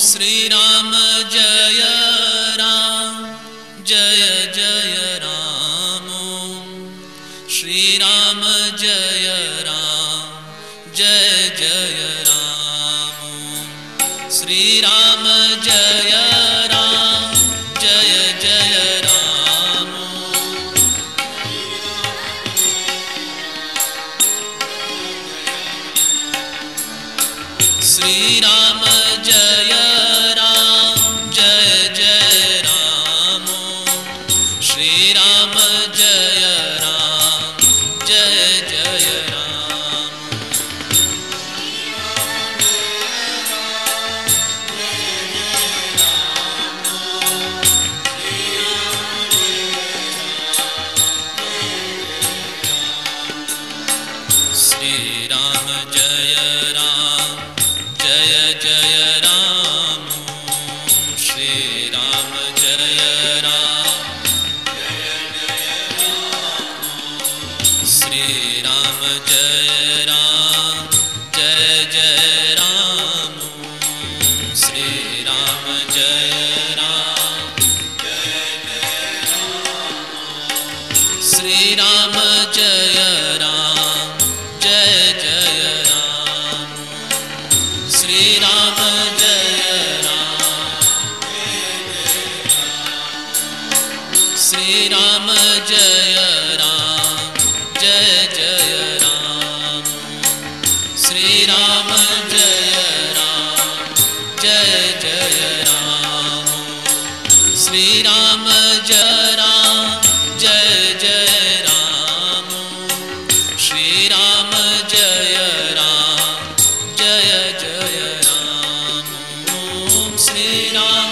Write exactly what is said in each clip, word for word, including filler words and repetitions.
Shri Ram Jai Ram Jai Jai Ram. Shri Ram Jai Ram Jai Jai Ram. Shri Ram Jai Ram Jai Jai Ram. Shri Ram Jai Ram Jai Jai Ram. Shri Ram Jai Ram Jai Jai Ram. Shri Ram Jai Ram Jai Jai Ram. Shri Ram Jai Ram Jai Jai Ram. Shri Ram Jai Ram Jai Jai Ram. Shri Ram Jai Ram Jai Jai Ram. Shri Ram Jai Ram Jai Jai Ram. Shri Ram Jai Ram Shri Ram Jai Ram Jai Jai Ram. Shri Ram Jai Ram Jai Jai Ram. Shri Ram Jai Ram Jai Jai Ram. Shri Ram Jai Ram Jai Jai Ram. Shri Ram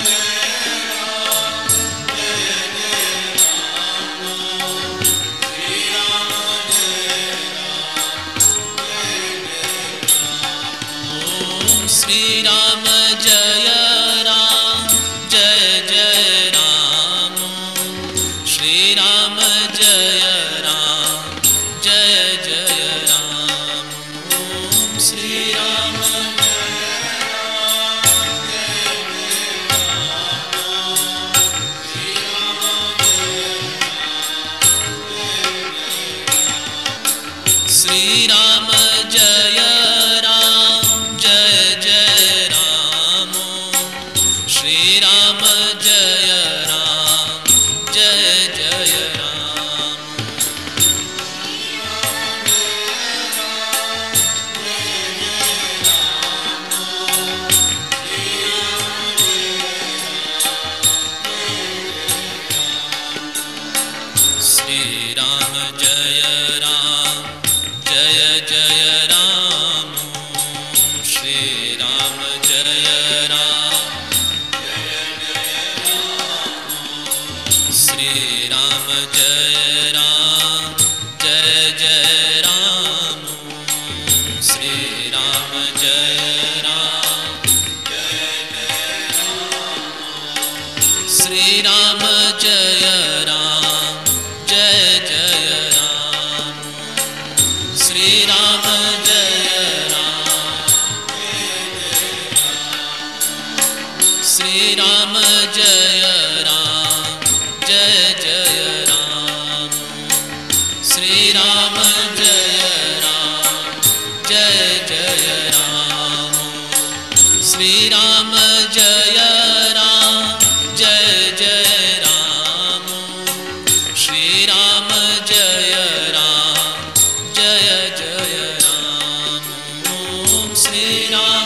Shri Ram Jai Ram Jai Jai Ram. Shri Ram Jai Ram Jai Jai Ram. Shri Ram Shri Ram Jai Ram Jai Jai Ram. Shri Ram Jai Ram Jai Jai Ram. Shri Ram Jai Ram Jai Jai Ram. Shri Ram Jai Ram Jai Jai Ram. Shri Ram Jai Ram Jai Jai Ram. Shri Ram Jai Ram Jai Jai Ram. Shri Ram Jai Ram Jai Jai Ram. Shri Ram Jai Ram Shri Ram Jai Ram Jai Jai Ram. Shri Ram Jai Ram Jai Jai Ram. Shri Ram Jai Ram Jai Jai Ram. Shri Ram Jai Ram Jai Jai Ram. Shri Ram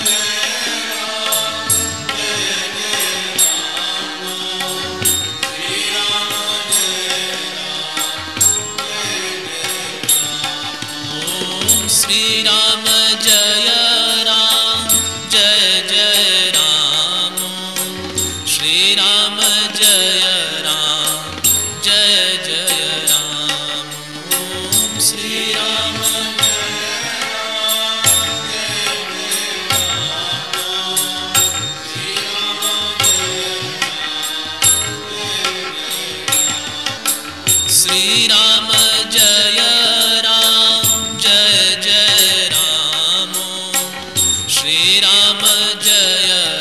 Shri Ram Jai Ram Jai Jai Ram. Shri Ram Jai Ram Jai Jai Ram. Shri Ram Shri Ram Jai Ram Jai Jai Ram. Shri Ram Jai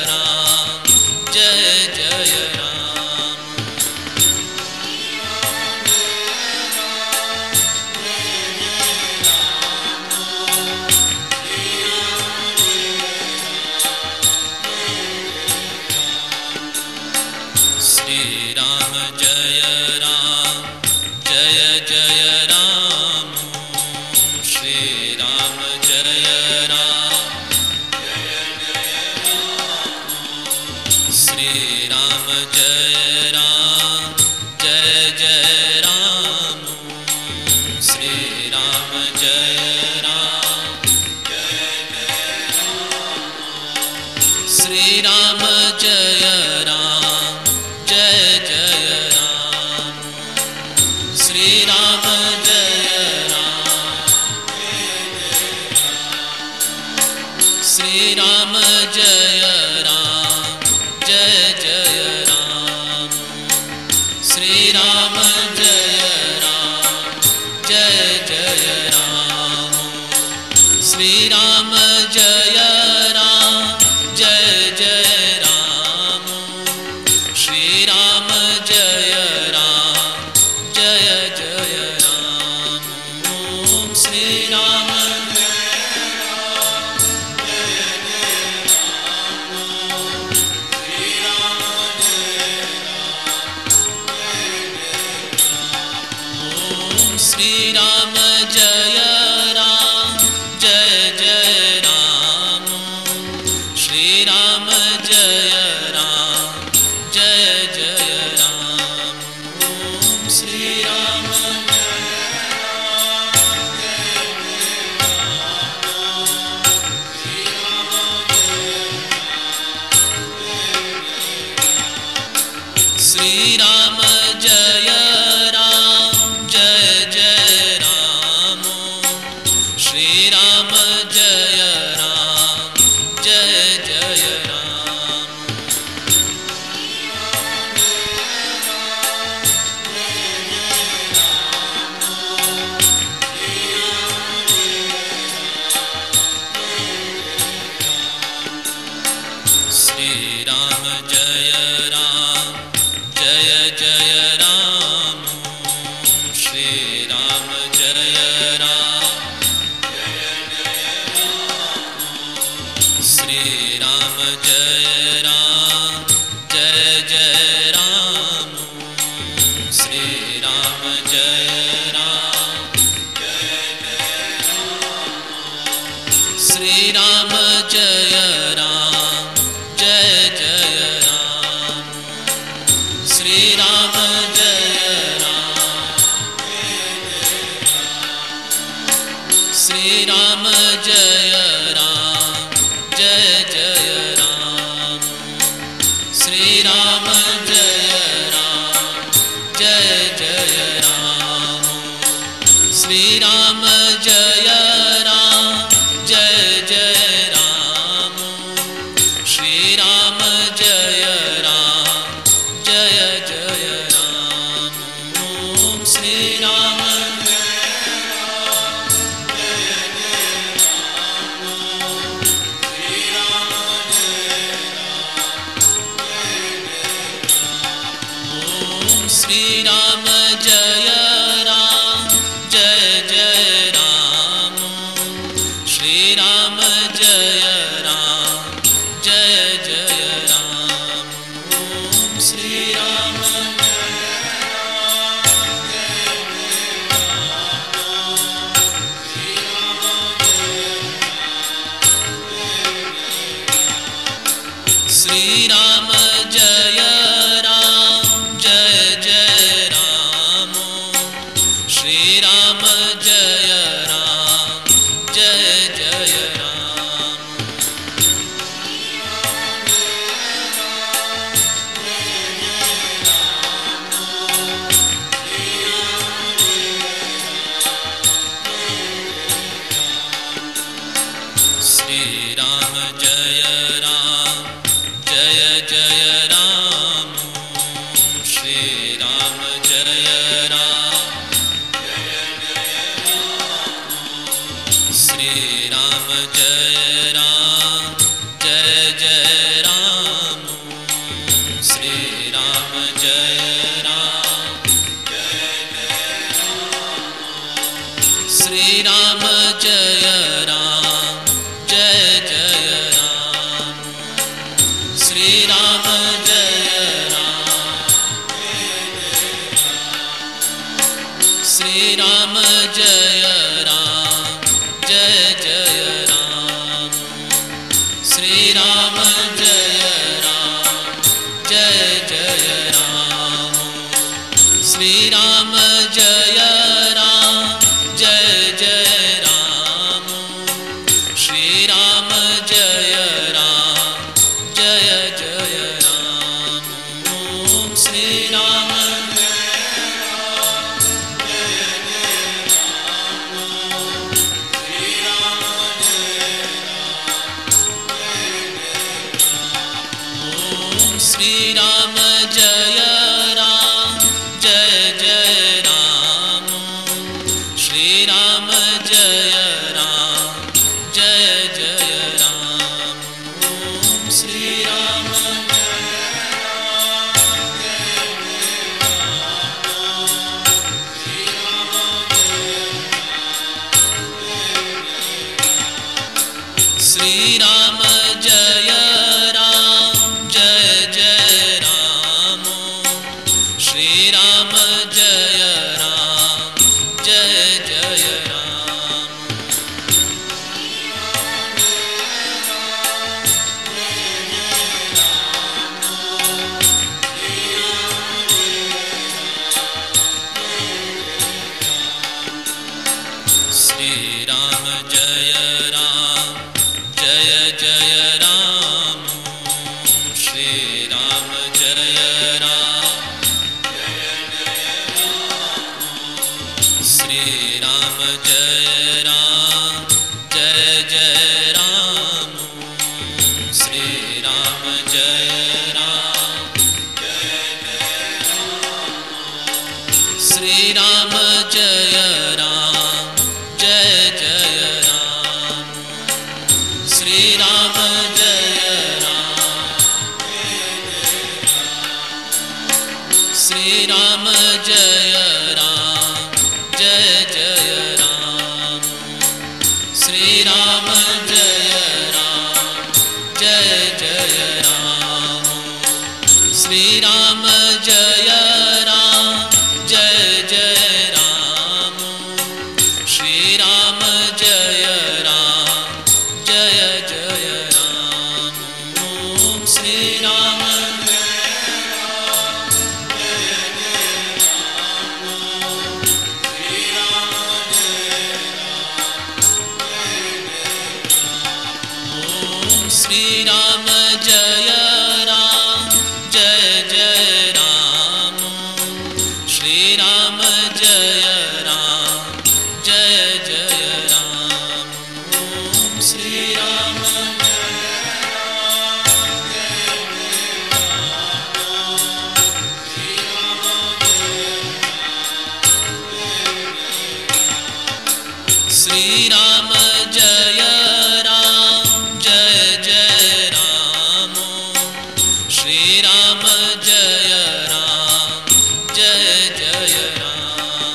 Ram Jaya Ram Ram Jai Ram Jai Jai Ram Shri Ram Jai Ram Jai Jai Ram Shri Ram Jai Ram Jai Jai Ram Shri Ram Jai Ram Jai Jai Ram Shri Ram Shri Ram Jai Ram Jai Jai Ram Shri Ram Jai Ram Jai Jai Ram Shri Ram Shri Ram Jai Ram Jai Jai Ram Shri Ram Jai Ram Jai Jai Ram Shri Ram Jai Ram Jai Jai Ram Shri Ram Jai Ram Shri Ram Jai Ram Jai Jai Ram Shri Ram Jai Ram Shri Ram Jai Ram Jai Jai Ram Shri Ram Jai Ram Shri Ram Jai Ram Jai Jai Ram Shri Ram Jai Ram Jai Jai Ram Shri Ram Jai Ram Jai Jai Ram Shri Ram Jai Ram Jai Jai Ram Shri Ram Shri Ram Jai Ram Jai Jai Ram Shri Ram Jai Ram Jai Jai Ram Shri Ram Shri Ram Jai Ram Jai Jai Ram Shri Ram Jai Ram Jai Jai Ram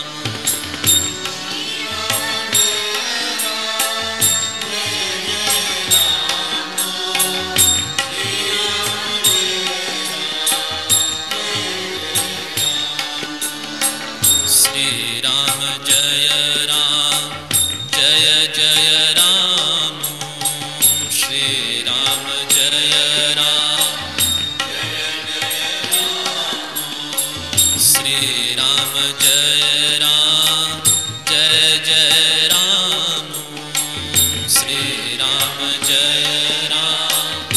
Shri Ram Jai Ram Jai Jai Ram Shri Ram Jai Ram Shri Ram Jai Ram Jai Jai Ram Shri Ram Jai Ram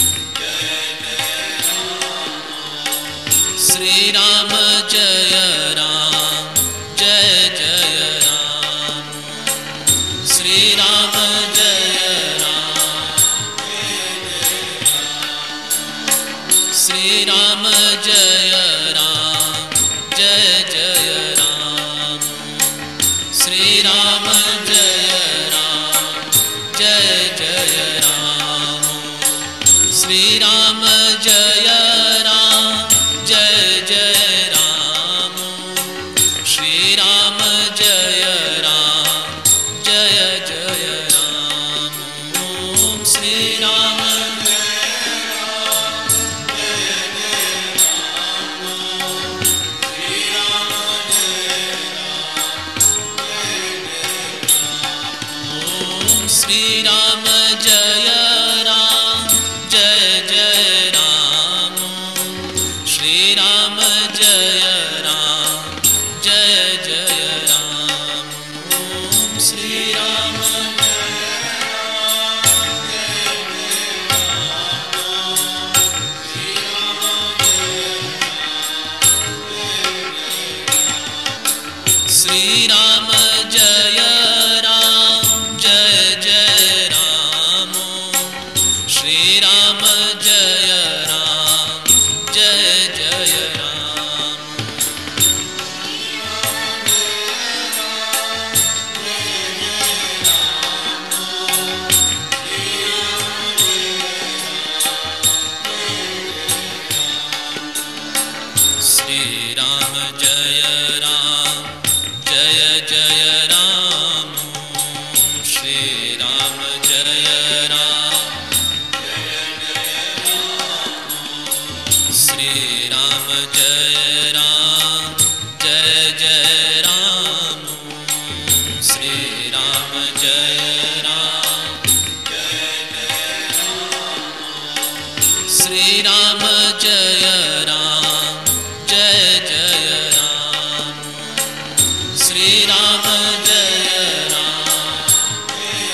Shri Ram Jai Ram Jai Jai Ram Shri Ram Jai Ram Shri Ram Jai Ram Jai Jai Ram Shri Ram Jai Ram Jai Jai Ram Shri Ram Jai Ram Jai Jai Ram Shri Ram Jai Ram Jai Jai Ram Shri Ram Jai Ram Shri Ram Jai Ram Jai Jai Ram Shri Ram Jai Ram Shri Ram Jai Ram Jai Jai Ram Shri Ram Jai Ram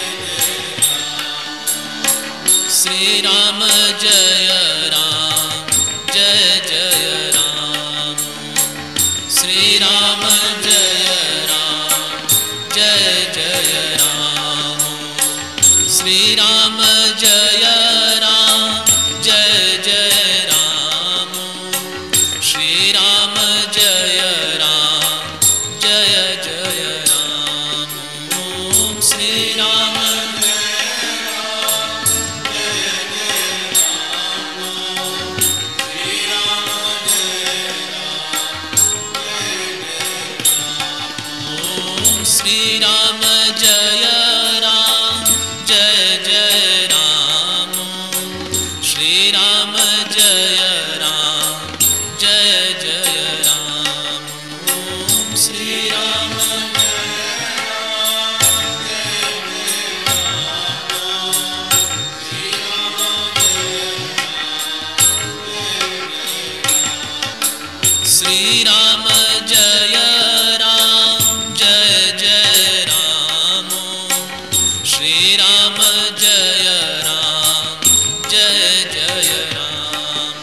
Shri Ram Jai Ram Jai Jai Ram Shri Ram Jai Ram Jai Jai Ram Shri Ram Jai Ram Jai Jai Ram Shri Ram Jai Ram Jai Jai Ram Shri Ram Shri Ram Jai Ram Jai Jai Ram Shri Ram Jai Ram Jai Jai Ram Shri Ram Shri Ram Jai Ram Jai Jai Ram Shri Ram Jai Ram Jai Jai Ram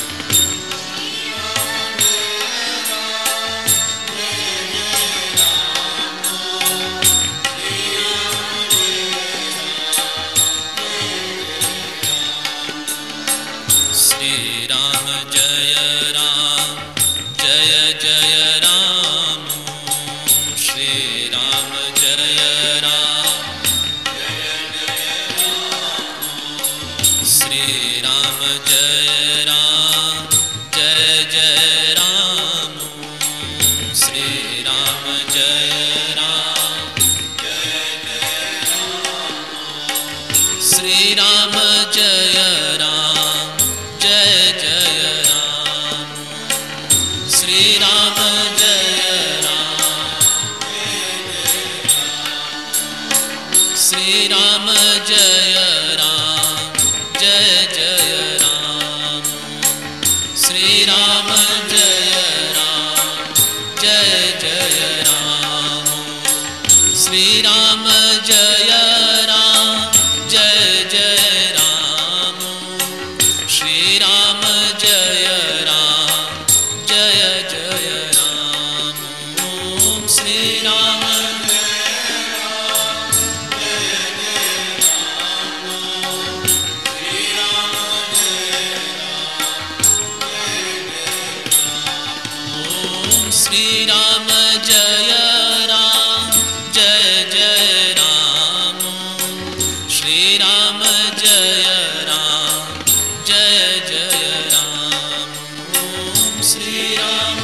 Shri Ram Jai Ram Jai Jai Ram Shri Ram Jai Ram Shri Ram Jai Ram Jai Jai Ram Shri Ram Jai Ram Shri Ram Jai Ram Jai Jai Ram Shri Ram Jai Ram Shri Ram Jai Ram Jai Jai Ram Shri Ram Jai Ram Jai Jai Ram Shri Ram Jai Ram Jai Jai Ram Shri Ram Jai Ram Jai Jai Ram Shri Ram Shri Ram Jai Ram Jai Jai Ram Shri Ram Jai Ram Jai Jai Ram Shri Ram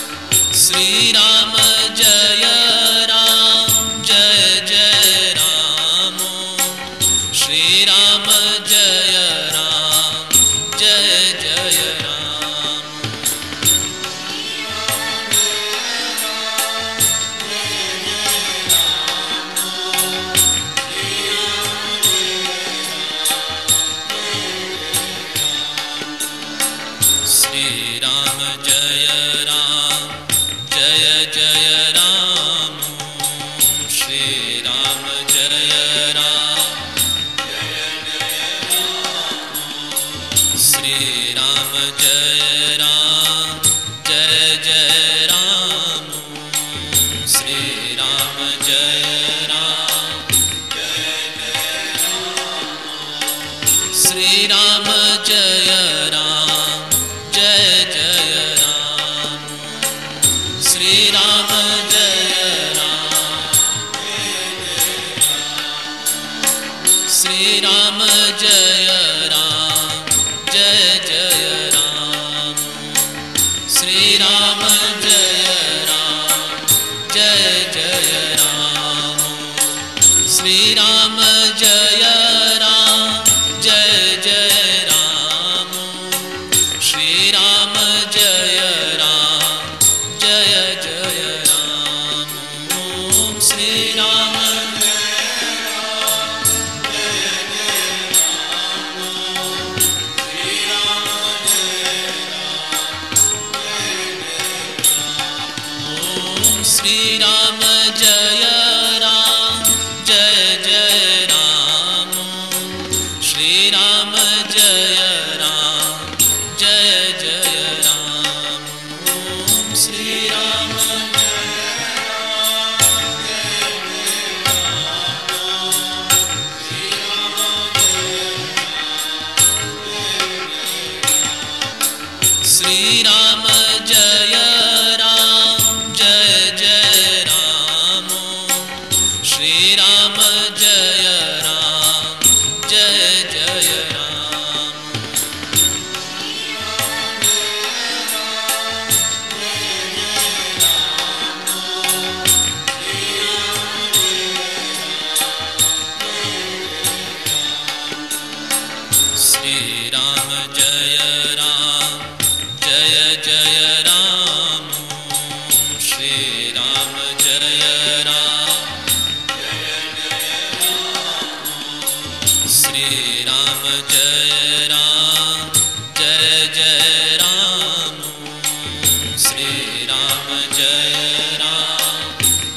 Shri Ram Jai Ram Jai Jai Ram Jai Ram Jai Jai Ram Shri Ram Jai Ram Jai Jai Ram Shri Ram Jai Ram Jai Jai Ram Shri Ram Jai Ram Shri Ram Jai Ram Jai Jai Ram Shri Ram Jai Ram Jai Jai Ram Shri Ram Jai Ram Jai Jai Ram Shri Ram Jai Ram Jai Jai Ram Shri Ram Shri Ram Jai Ram Jai Jai Ram Shri Ram Jai Ram Jai Jai Ram Shri Ram Shri Ram Jai Ram Jai Jai Ram Shri Ram Jai Ram Jai Jai Ram Shri Ram Jai Ram Jai Jai Ram Shri Ram Jai Ram Shri Ram Jai Ram Jai Jai Ram Shri Ram Jai Ram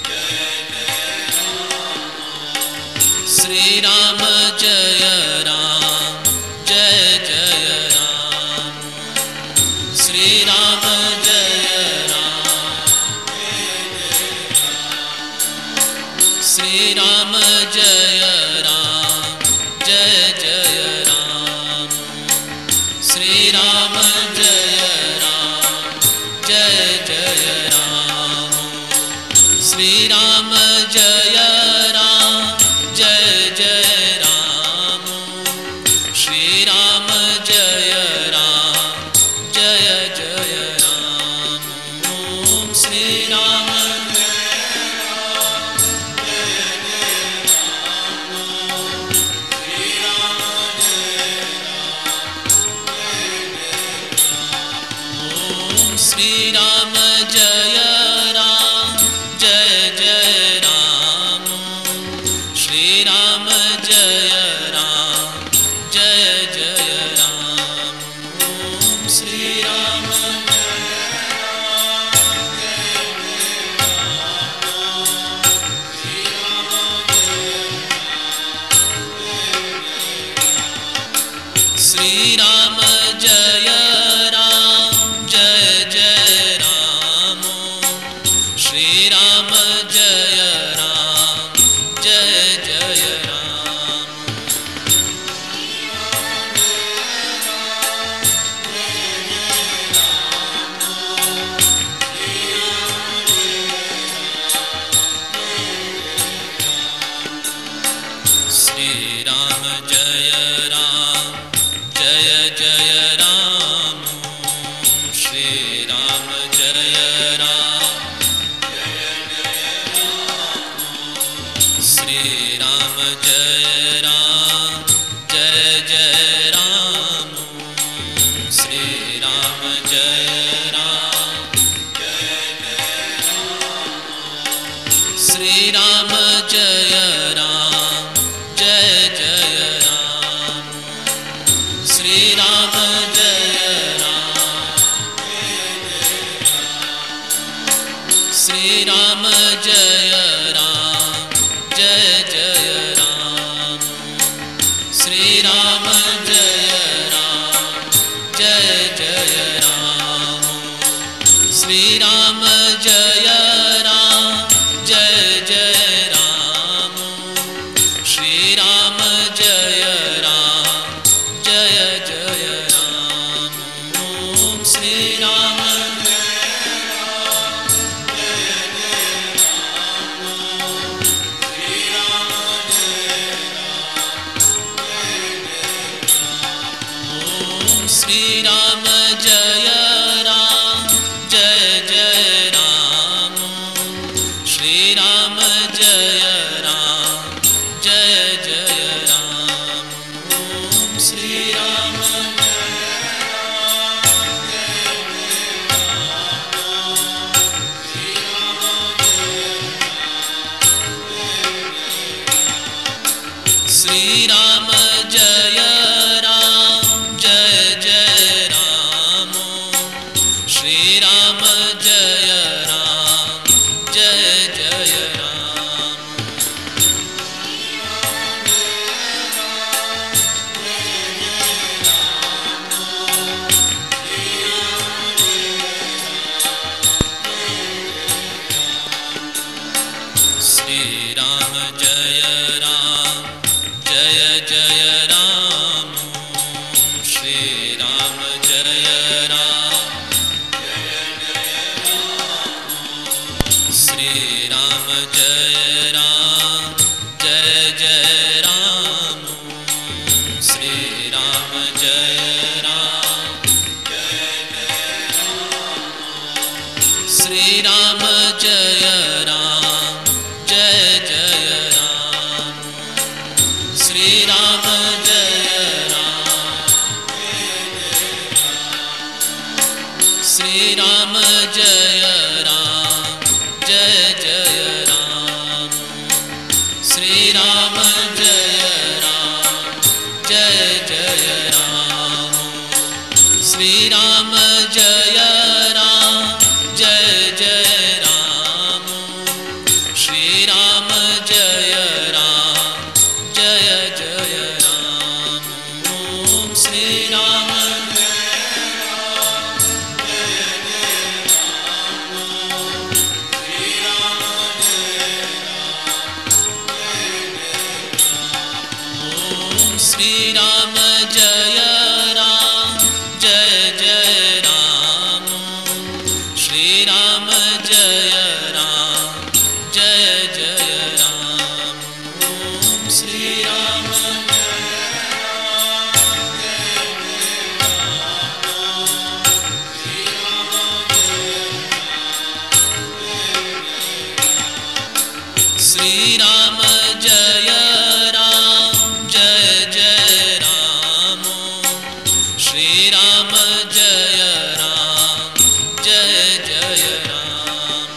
Shri Ram Jai Ram Jai Jai Ram Shri Ram Jai Ram Shri Ram Jai Ram Jai Jai Ram Shri Ram Jai Ram Jai Jai Ram Shri Ram Jai Ram Jai Jai Ram Shri Ram Jai Ram Jai Jai Ram Shri Ram Shri Ram Jai Ram Jai Jai Ram Shri Ram Jai Ram Jai Jai Ram Shri Ram Shri Ram Jai Ram Jai Jai Ram Shri Ram Jai Ram Jai Jai Ram Shri Ram Jai Ram Jai Jai Ram Shri Ram Jai Ram Shri Ram Jai Ram Jai Jai Ram Shri Ram Jai Ram Shri Ram Jai Ram Jai Jai Ram Shri Ram Jai Ram Shri Ram Jai Ram Jai Jai Ram Shri Ram Jai Ram Jai Jai Ram Shri Ram Jai Ram Jai Jai Ram Shri Ram Jai Ram Jai Jai Ram Shri Ram Jai Ram Shri Ram Jai Ram Jai Jai Ram Shri Ram Jai Ram Shri Ram Jai Ram Jai Jai Ram Shri Ram Jai Ram Shri Ram Jai Ram Jai Jai Ram Shri Ram Jai Ram Jai Jai Ram Shri Ram Jai Ram Jai Jai Ram Shri Ram Jai Ram Jai Jai Ram Shri Ram Shri Ram Jai Ram Jai Jai Ram Shri Ram Jai Ram Jai Jai Ram Shri Ram Shri Ram Jai Ram Jai Jai Ram Shri Ram Jai Ram Jai Jai Ram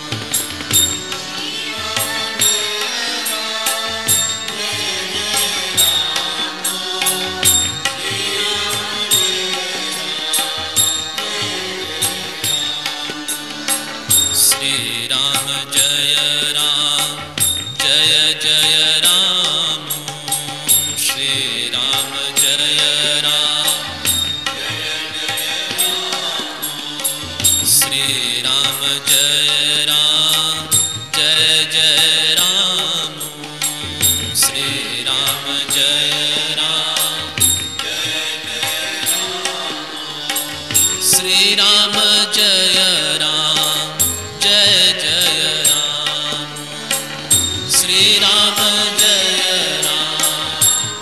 Shri Ram Jai Ram Jai Jai Ram Shri Ram Jai Ram Shri Ram Jai Ram Jai Jai Ram Shri Ram Jai Ram Shri Ram Jai Ram Jai Jai Ram Shri Ram Jai Ram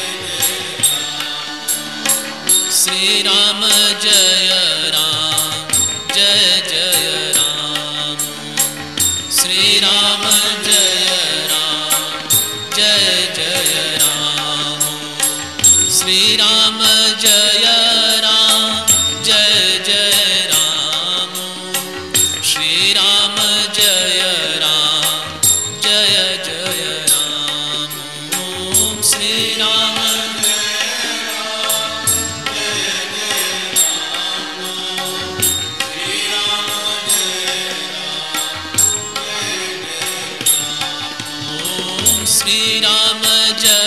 Shri Ram Jai Ram Jai Jai Ram Shri Ram Jai Ram Jai Jai Ram Shri Ram Jai Ram Jai Jai Ram Shri Ram Jai Ram Jai Jai Ram Shri Ram Shri Ram Jai